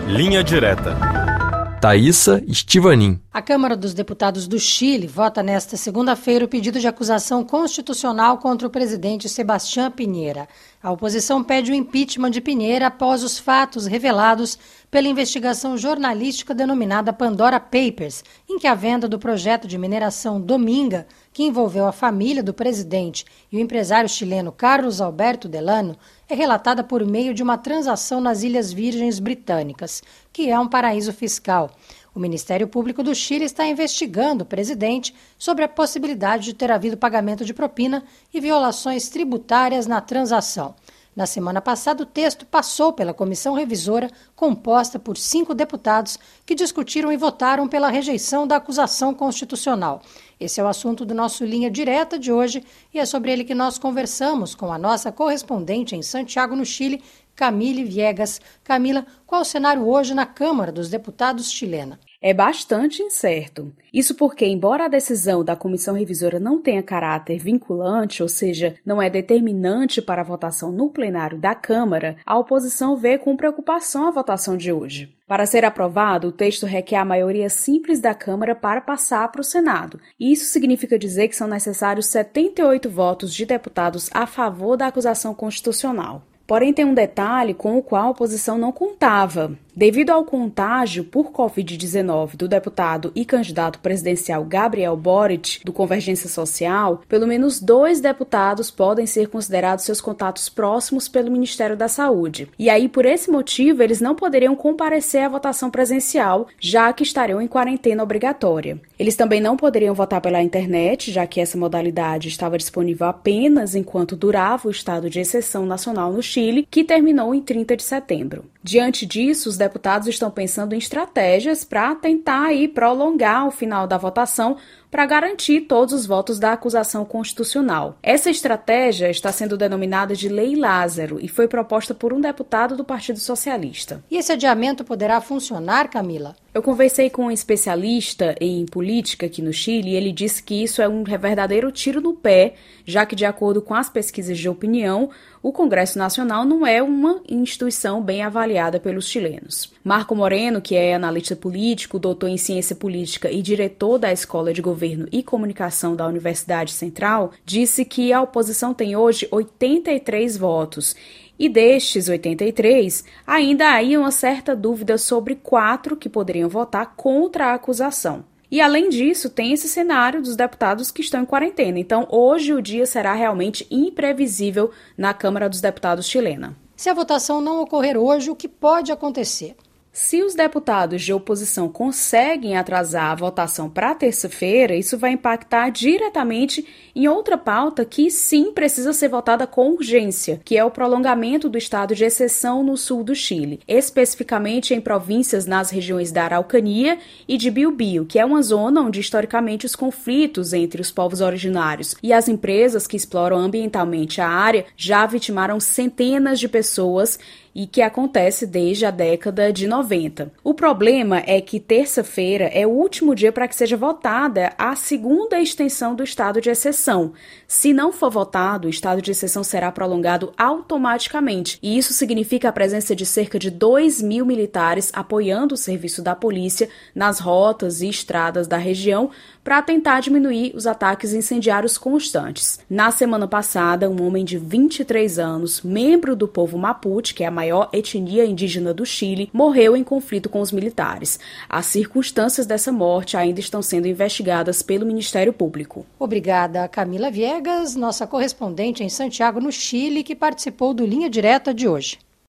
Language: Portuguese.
Linha Direta. Thaísa Estivanin. A Câmara dos Deputados do Chile vota nesta segunda-feira o pedido de acusação constitucional contra o presidente Sebastián Piñera. A oposição pede o impeachment de Piñera após os fatos revelados pela investigação jornalística denominada Pandora Papers, em que a venda do projeto de mineração Dominga, que envolveu a família do presidente e o empresário chileno Carlos Alberto Delano, é relatada por meio de uma transação nas Ilhas Virgens Britânicas, que é um paraíso fiscal. O Ministério Público do Chile está investigando o presidente sobre a possibilidade de ter havido pagamento de propina e violações tributárias na transação. Na semana passada, o texto passou pela comissão revisora, composta por 5 deputados, que discutiram e votaram pela rejeição da acusação constitucional. Esse é o assunto do nosso Linha Direta de hoje e é sobre ele que nós conversamos com a nossa correspondente em Santiago, no Chile, Camille Viegas. Camila, qual o cenário hoje na Câmara dos Deputados chilena? É bastante incerto. Isso porque, embora a decisão da comissão revisora não tenha caráter vinculante, ou seja, não é determinante para a votação no plenário da Câmara, a oposição vê com preocupação a votação de hoje. Para ser aprovado, o texto requer a maioria simples da Câmara para passar para o Senado. Isso significa dizer que são necessários 78 votos de deputados a favor da acusação constitucional. Porém, tem um detalhe com o qual a oposição não contava. Devido ao contágio por Covid-19 do deputado e candidato presidencial Gabriel Boric, do Convergência Social, pelo menos 2 deputados podem ser considerados seus contatos próximos pelo Ministério da Saúde. E aí, por esse motivo, eles não poderiam comparecer à votação presencial, já que estariam em quarentena obrigatória. Eles também não poderiam votar pela internet, já que essa modalidade estava disponível apenas enquanto durava o estado de exceção nacional no Chile, que terminou em 30 de setembro. Diante disso, os deputados estão pensando em estratégias para tentar prolongar o final da votação para garantir todos os votos da acusação constitucional. Essa estratégia está sendo denominada de Lei Lázaro e foi proposta por um deputado do Partido Socialista. E esse adiamento poderá funcionar, Camila? Eu conversei com um especialista em política aqui no Chile e ele disse que isso é um verdadeiro tiro no pé, já que, de acordo com as pesquisas de opinião, o Congresso Nacional não é uma instituição bem avaliada pelos chilenos. Marco Moreno, que é analista político, doutor em ciência política e diretor da Escola de Governo e Comunicação da Universidade Central, disse que a oposição tem hoje 83 votos. E destes 83, ainda há uma certa dúvida sobre 4 que poderiam votar contra a acusação. E, além disso, tem esse cenário dos deputados que estão em quarentena. Então, hoje o dia será realmente imprevisível na Câmara dos Deputados chilena. Se a votação não ocorrer hoje, o que pode acontecer? Se os deputados de oposição conseguem atrasar a votação para terça-feira, isso vai impactar diretamente em outra pauta que sim precisa ser votada com urgência, que é o prolongamento do estado de exceção no sul do Chile, especificamente em províncias nas regiões da Araucanía e de Biobío, que é uma zona onde historicamente os conflitos entre os povos originários e as empresas que exploram ambientalmente a área já vitimaram centenas de pessoas e que acontece desde a década de 90. O problema é que terça-feira é o último dia para que seja votada a segunda extensão do estado de exceção. Se não for votado, o estado de exceção será prolongado automaticamente, e isso significa a presença de cerca de 2.000 militares apoiando o serviço da polícia nas rotas e estradas da região para tentar diminuir os ataques incendiários constantes. Na semana passada, um homem de 23 anos, membro do povo Mapuche, que é a maior etnia indígena do Chile, morreu em conflito com os militares. As circunstâncias dessa morte ainda estão sendo investigadas pelo Ministério Público. Obrigada, Camila Viegas, nossa correspondente em Santiago, no Chile, que participou do Linha Direta de hoje.